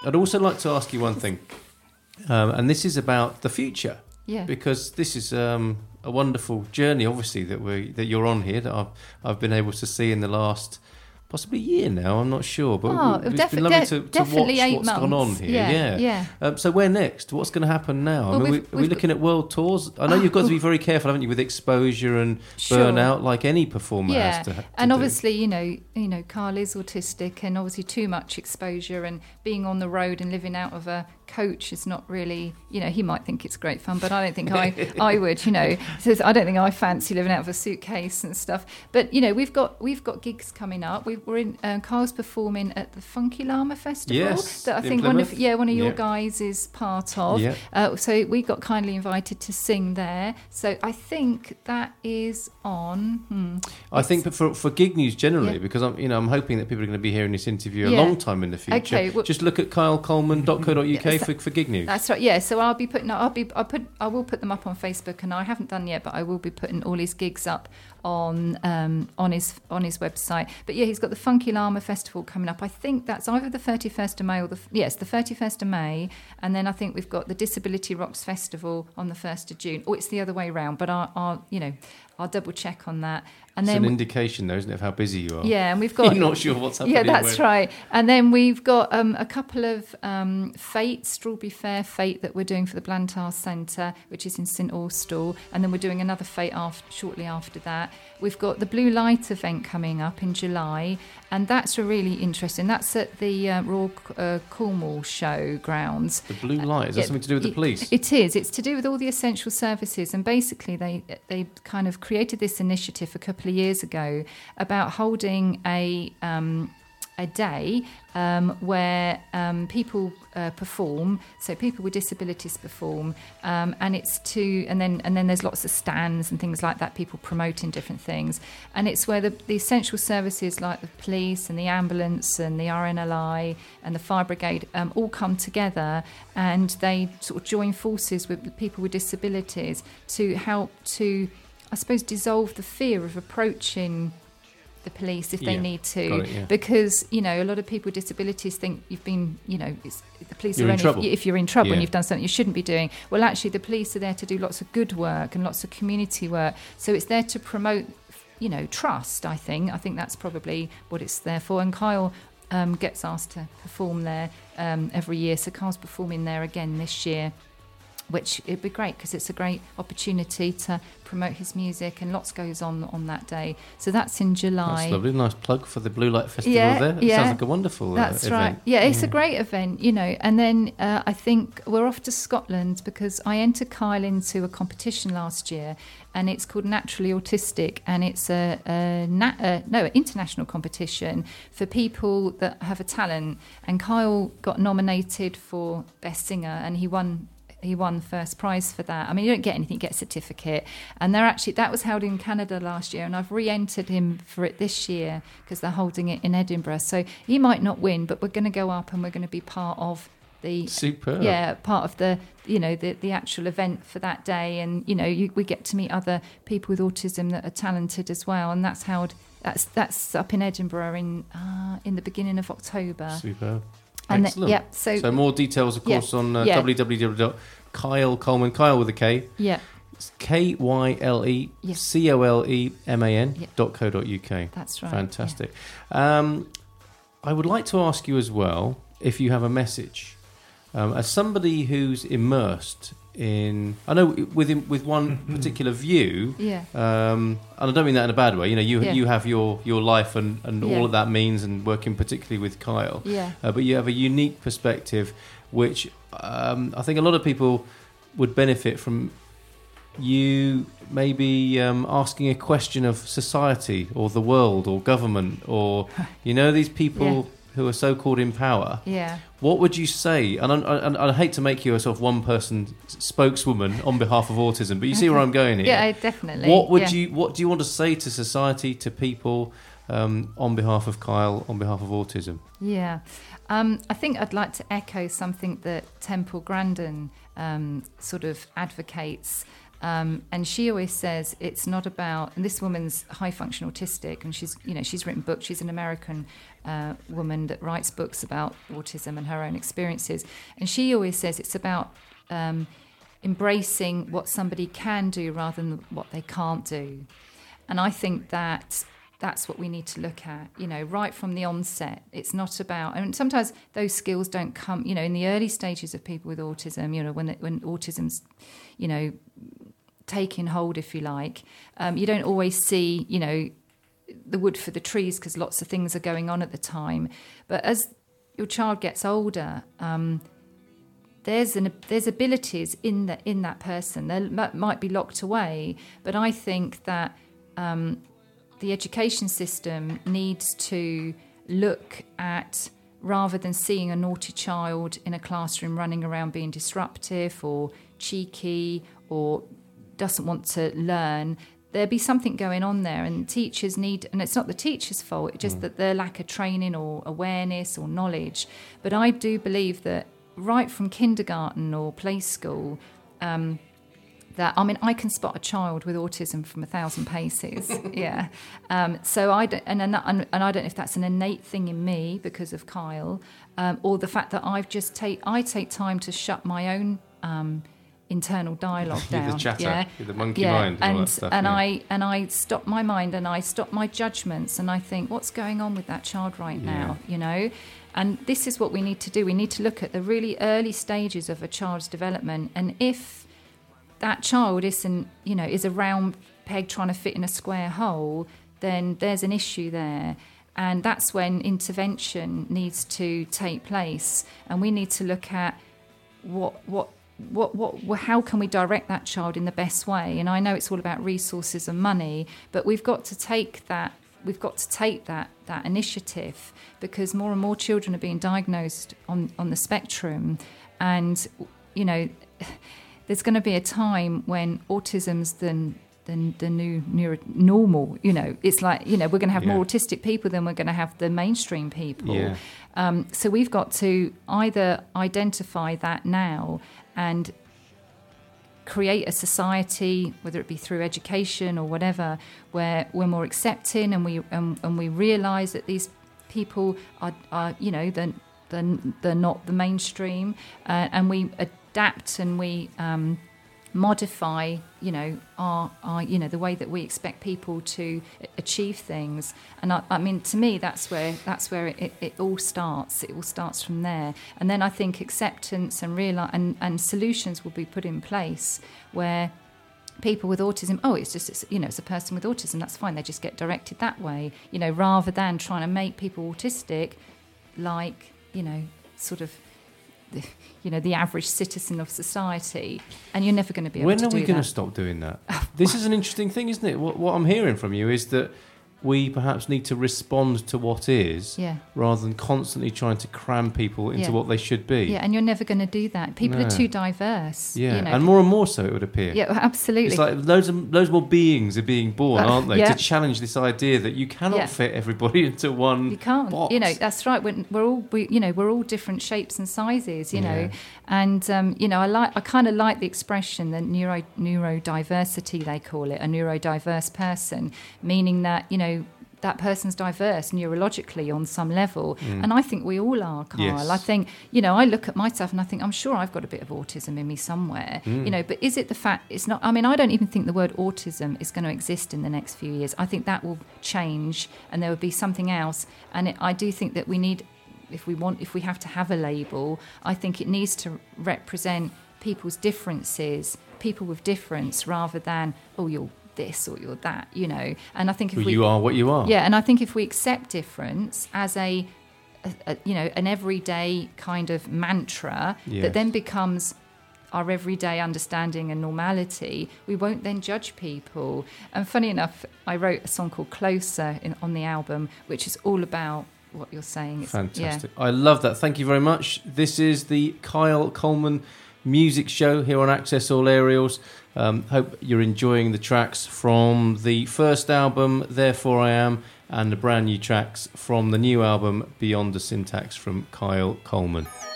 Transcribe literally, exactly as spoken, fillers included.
I'd also like to ask you one thing, um, and this is about the future. Yeah. Because this is um, a wonderful journey, obviously, that we that you're on here, that I've I've been able to see in the last possibly year now. I'm not sure, but oh, we, it's defi- been lovely de- to, to definitely watch eight what's months. gone on here. Yeah, Yeah. yeah. Um, so where next? What's going to happen now? Well, I mean, we've- we, are we we've looking at world tours? I know you've got to be very careful, haven't you, with exposure and Sure. burnout, like any performer Yeah, has to. to and do. obviously, you know, you know, Kyle is autistic, and obviously too much exposure and being on the road and living out of a coach is not really, you know, he might think it's great fun, but I don't think I, I would, you know. So I don't think I fancy living out of a suitcase and stuff. But you know, we've got we've got gigs coming up. We've, we're in. Uh, Kyle's performing at the Funky Llama Festival Yes, that I in think one of Plymouth. yeah one of your Yeah. guys is part of. Yeah. Uh, so we got kindly invited to sing there. So I think that is on. Hmm, I think for for gig news generally, Yeah. because I'm you know I'm hoping that people are going to be hearing this interview a Yeah. long time in the future. Okay, well- Just look at kyle coleman dot co dot uk Yeah, for, for gig news. That's right. Yeah. So I'll be putting. I'll be. I put. I will put them up on Facebook, and I haven't done yet, but I will be putting all his gigs up on um, on his on his website. But yeah, he's got the Funky Llama Festival coming up. I think that's either the thirty-first of May or the yes, the thirty-first of May, and then I think we've got the Disability Rocks Festival on the first of June. Or it's the other way around, but I'll, I'll you know I'll double check on that. And It's then an indication, though, isn't it, of how busy you are? yeah, and we've got You're not sure what's happening. yeah, that's where. right. And then we've got um, a couple of um, Fate, Strawberry Fair Fate that we're doing for the Blantyre Centre, which is in St Austell. And then we're doing another Fate after, shortly after that. We've got the Blue Light event coming up in July. And that's a really interesting. That's at the uh, Royal uh, Cornwall Show grounds. The blue light, is that Yeah, something to do with the it- police? It is. It's to do with all the essential services, and basically they they kind of created this initiative a couple of years ago about holding a um, a day um, where um, people uh, perform. So people with disabilities perform, um, and it's to and then and then there's lots of stands and things like that. People promoting different things, and it's where the, the essential services like the police and the ambulance and the R N L I and the fire brigade um, all come together, and they sort of join forces with people with disabilities to help to, I suppose, dissolve the fear of approaching the police if they Yeah, need to, got it, yeah. because you know a lot of people with disabilities think you've been, you know, it's, the police You're are in only trouble. if, if you're in trouble Yeah. and you've done something you shouldn't be doing. Well, actually, the police are there to do lots of good work and lots of community work. So it's there to promote, you know, trust. I think. I think that's probably what it's there for. And Kyle um, gets asked to perform there um, every year. So Kyle's performing there again this year, which it'd be great because it's a great opportunity to promote his music, and lots goes on on that day. So that's in July. That's lovely. Nice plug for the Blue Light Festival Yeah, there. It yeah. sounds like a wonderful That's uh, right. event. Yeah, it's a great event, you know. And then uh, I think we're off to Scotland because I entered Kyle into a competition last year, and it's called Naturally Autistic, and it's a, a na- uh, no an international competition for people that have a talent. And Kyle got nominated for Best Singer, and he won. He won first prize for that. I mean, you don't get anything, you get a certificate. And they're actually, that was held in Canada last year, and I've re-entered him for it this year because they're holding it in Edinburgh. So he might not win, but we're going to go up and we're going to be part of the Superb. yeah part of the you know the the actual event for that day. And you know you, we get to meet other people with autism that are talented as well, and that's held that's that's up in Edinburgh in uh, in the beginning of October. Superb. And Excellent. The, yeah, so, so more details, of Yeah, course, on uh, yeah. w w w dot kyle coleman, Kyle with a K, yeah, it's K Y L E Yeah. C O L E M A N Yeah. dot co dot uk. that's right. Fantastic. Um, I would like to ask you as well if you have a message. Um, as somebody who's immersed in, I know with with one particular view, Yeah. um, and I don't mean that in a bad way. You know, you Yeah. you have your, your life and, and Yeah. all that that means, and working particularly with Kyle. Yeah. Uh, but you have a unique perspective, which um, I think a lot of people would benefit from. You maybe um, asking a question of society or the world or government or you know these people Yeah. who are so called in power. Yeah. What would you say? And I, I, I hate to make you a sort of one-person spokeswoman on behalf of autism, but you see where I'm going here. Yeah, definitely. What would yeah. you? What do you want to say to society, to people, um, on behalf of Kyle, on behalf of autism? Yeah. Um, I think I'd like to echo something that Temple Grandin um, sort of advocates. Um, and she always says it's not about, and this woman's high function autistic, and she's, you know, she's written books. She's an American uh, woman that writes books about autism and her own experiences. And she always says it's about um, embracing what somebody can do rather than what they can't do. And I think that that's what we need to look at, you know, right from the onset. It's not about, and sometimes those skills don't come, you know, in the early stages of people with autism, you know, when when autism's, you know, taking hold, if you like, um, you don't always see, you know, the wood for the trees because lots of things are going on at the time. But as your child gets older, um, there's an there's abilities in that in that person. They might be locked away, but I think that um, the education system needs to look at, rather than seeing a naughty child in a classroom running around being disruptive or cheeky or doesn't want to learn, there be something going on there, and teachers need, and it's not the teacher's fault, it's just mm. that their lack of training or awareness or knowledge. But I do believe that right from kindergarten or play school, um, that, I mean, I can spot a child with autism from a thousand paces. yeah. Um, so I don't, and, and and I don't know if that's an innate thing in me because of Kyle, um, or the fact that I've just take I take time to shut my own um, internal dialogue down. You're the chatter, yeah, you're the monkey yeah. mind, and, and all that stuff, and yeah. I and I stop my mind and I stop my judgments and I think, what's going on with that child right yeah. now? You know. And this is what we need to do. We need to look at the really early stages of a child's development, and if that child isn't, you know, is a round peg trying to fit in a square hole, then there's an issue there. And that's when intervention needs to take place. And we need to look at what, what, what, what, how can we direct that child in the best way? And I know it's all about resources and money, but we've got to take that, we've got to take that, that initiative, because more and more children are being diagnosed on, on the spectrum. And, you know, there's going to be a time when autism's the, the, the new neuro, normal, you know. It's like, you know, we're going to have yeah. more autistic people than we're going to have the mainstream people. Yeah. Um, so we've got to either identify that now and create a society, whether it be through education or whatever, where we're more accepting and we um, and we realise that these people are, are you know, they're, they're, they're not the mainstream, uh, and we adapt and we um, modify, you know, our, our, you know, the way that we expect people to achieve things. And I, I mean, to me, that's where that's where it, it all starts. It all starts from there. And then I think acceptance and real and, and solutions will be put in place where people with autism, oh, it's just, it's, you know, it's a person with autism, that's fine. They just get directed that way, you know, rather than trying to make people autistic like, you know, sort of, the, you know, the average citizen of society, and you're never going to be able when to do that. When are we going to stop doing that? This is an interesting thing, isn't it? What, what I'm hearing from you is that we perhaps need to respond to what is, yeah. rather than constantly trying to cram people into yeah. what they should be. Yeah, and you're never going to do that. People no. are too diverse. Yeah, you know. and more and more so, it would appear. Yeah, absolutely. It's like loads of loads more beings are being born, uh, aren't they? Yeah. To challenge this idea that you cannot yeah. fit everybody into one. You can't. box. You know, that's right. We're, we're all, we, you know, we're all different shapes and sizes. You yeah. know, and um, you know, I like, I kind of like the expression that neuro neurodiversity, they call it, a neurodiverse person, meaning that, you know, that person's diverse neurologically on some level. Mm. And I think we all are, Carl. Yes. I think, you know, I look at myself and I think, I'm sure I've got a bit of autism in me somewhere, mm. you know, but is it the fact it's not, I mean, I don't even think the word autism is going to exist in the next few years. I think that will change and there will be something else. And it, I do think that we need, if we want, if we have to have a label, I think it needs to represent people's differences, people with difference, rather than, oh, you're this or you're that, you know. And I think if well, we you are what you are. Yeah, and I think if we accept difference as a, a, a you know, an everyday kind of mantra yes. that then becomes our everyday understanding and normality, we won't then judge people. And funny enough, I wrote a song called Closer in, on the album, which is all about what you're saying. It's, fantastic. Yeah. I love that. Thank you very much. This is the Kyle Coleman Music Show here on Access All Aerials. Um, hope you're enjoying the tracks from the first album, Therefore I Am, and the brand new tracks from the new album, Beyond the Syntax, from Kyle Coleman.